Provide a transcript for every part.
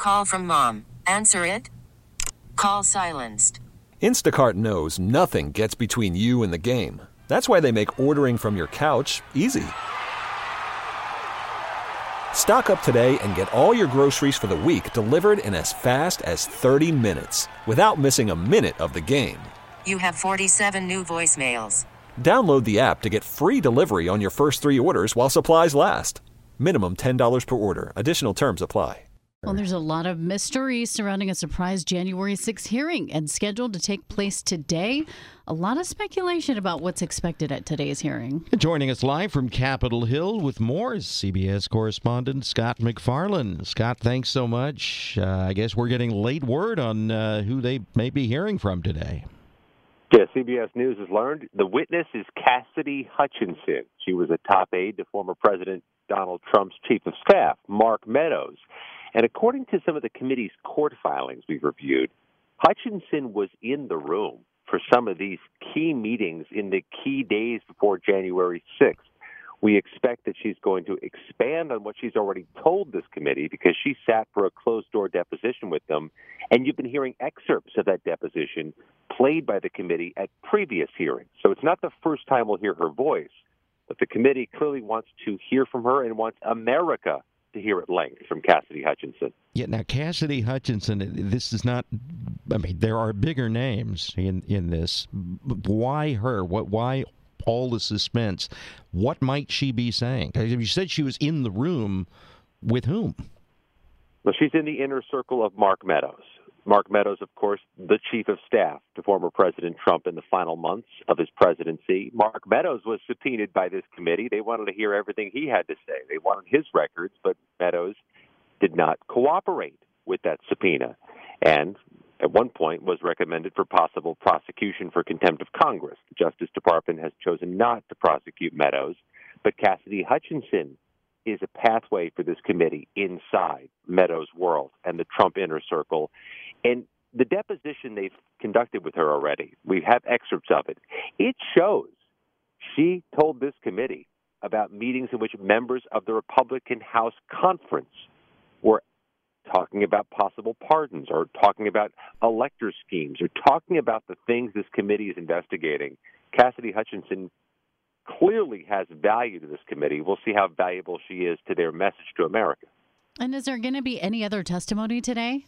Call from mom. Answer it. Call silenced. Instacart knows nothing gets between you and the game. That's why they make ordering from your couch easy. Stock up today and get all your groceries for the week delivered in as fast as 30 minutes without missing a minute of the game. You have 47 new voicemails. Download the app to get free delivery on your first 3 orders while supplies last. Minimum $10 per order. Additional terms apply. Well, there's a lot of mystery surrounding a surprise January 6th hearing and scheduled to take place today. A lot of speculation about what's expected at today's hearing. Joining us live from Capitol Hill with more is CBS correspondent Scott MacFarlane. Scott, thanks so much. I guess we're getting late word on who they may be hearing from today. Yeah, CBS News has learned the witness is Cassidy Hutchinson. She was a top aide to former President Donald Trump's chief of staff, Mark Meadows. And according to some of the committee's court filings we've reviewed, Hutchinson was in the room for some of these key meetings in the key days before January 6th. We expect that she's going to expand on what she's already told this committee because she sat for a closed-door deposition with them, and you've been hearing excerpts of that deposition played by the committee at previous hearings. So it's not the first time we'll hear her voice, but the committee clearly wants to hear from her and wants America to hear at length from Cassidy Hutchinson. Yeah, now Cassidy Hutchinson, this is not, I mean, there are bigger names in this. Why her? Why all the suspense? What might she be saying? You said she was in the room with whom? Well, she's in the inner circle of Mark Meadows. Mark Meadows, of course, the chief of staff to former President Trump in the final months of his presidency. Mark Meadows was subpoenaed by this committee. They wanted to hear everything he had to say. They wanted his records, but Meadows did not cooperate with that subpoena, and at one point was recommended for possible prosecution for contempt of Congress. The Justice Department has chosen not to prosecute Meadows, but Cassidy Hutchinson is a pathway for this committee inside Meadows' world and the Trump inner circle. And the deposition they've conducted with her already, we have excerpts of it. It shows she told this committee about meetings in which members of the Republican House Conference were talking about possible pardons or talking about elector schemes or talking about the things this committee is investigating. Cassidy Hutchinson clearly has value to this committee. We'll see how valuable she is to their message to America. And is there going to be any other testimony today?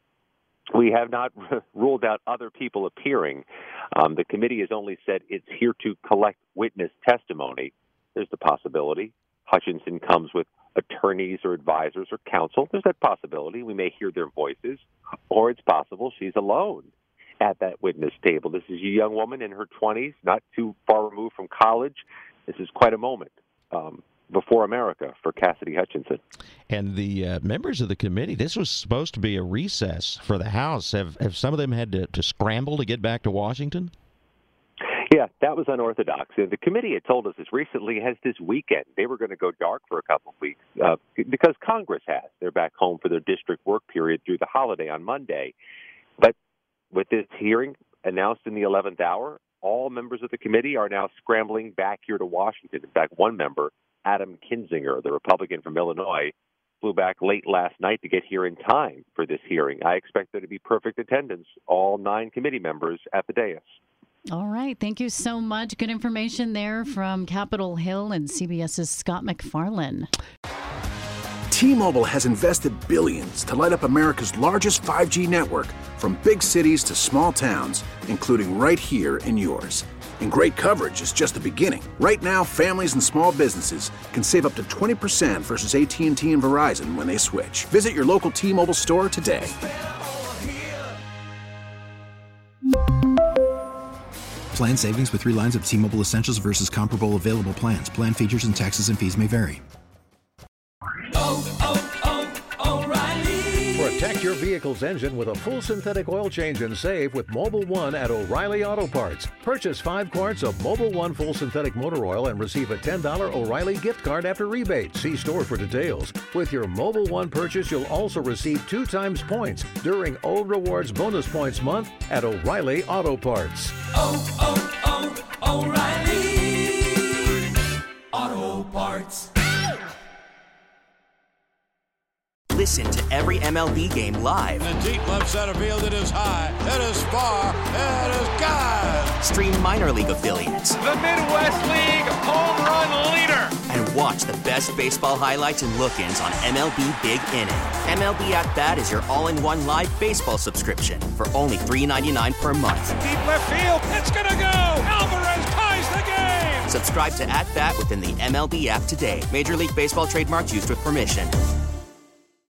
We have not ruled out other people appearing. The committee has only said it's here to collect witness testimony. There's the possibility Hutchinson comes with attorneys or advisors or counsel. There's that possibility. We may hear their voices, or it's possible she's alone at that witness table. This is a young woman in her 20s, not too far removed from college. This is quite a moment before America for Cassidy Hutchinson. And the members of the committee, this was supposed to be a recess for the House. Have some of them had to scramble to get back to Washington? Yeah, that was unorthodox. The committee had told us as recently as this weekend they were going to go dark for a couple of weeks because Congress has. They're back home for their district work period through the holiday on Monday. But with this hearing announced in the 11th hour, all members of the committee are now scrambling back here to Washington. In fact, one member, Adam Kinzinger, the Republican from Illinois, flew back late last night to get here in time for this hearing. I expect there to be perfect attendance, all 9 committee members at the dais. All right. Thank you so much. Good information there from Capitol Hill and CBS's Scott MacFarlane. T-Mobile has invested billions to light up America's largest 5G network, from big cities to small towns, including right here in yours. And great coverage is just the beginning. Right now, families and small businesses can save up to 20% versus AT&T and Verizon when they switch. Visit your local T-Mobile store today. Plan savings with 3 lines of T-Mobile Essentials versus comparable available plans. Plan features and taxes and fees may vary. Protect your vehicle's engine with a full synthetic oil change and save with Mobil 1 at O'Reilly Auto Parts. Purchase 5 quarts of Mobil 1 full synthetic motor oil and receive a $10 O'Reilly gift card after rebate. See store for details. With your Mobil 1 purchase, you'll also receive 2 times points during O Rewards Bonus Points Month at O'Reilly Auto Parts. O'Reilly Auto Parts. Listen to every MLB game live. In the deep left center field, it is high, it is far, it is gone. Stream minor league affiliates. The Midwest League home run leader. And watch the best baseball highlights and look-ins on MLB Big Inning. MLB At Bat is your all-in-one live baseball subscription for only $3.99 per month. Deep left field, it's gonna go. Alvarez ties the game. Subscribe to At Bat within the MLB app today. Major League Baseball trademarks used with permission.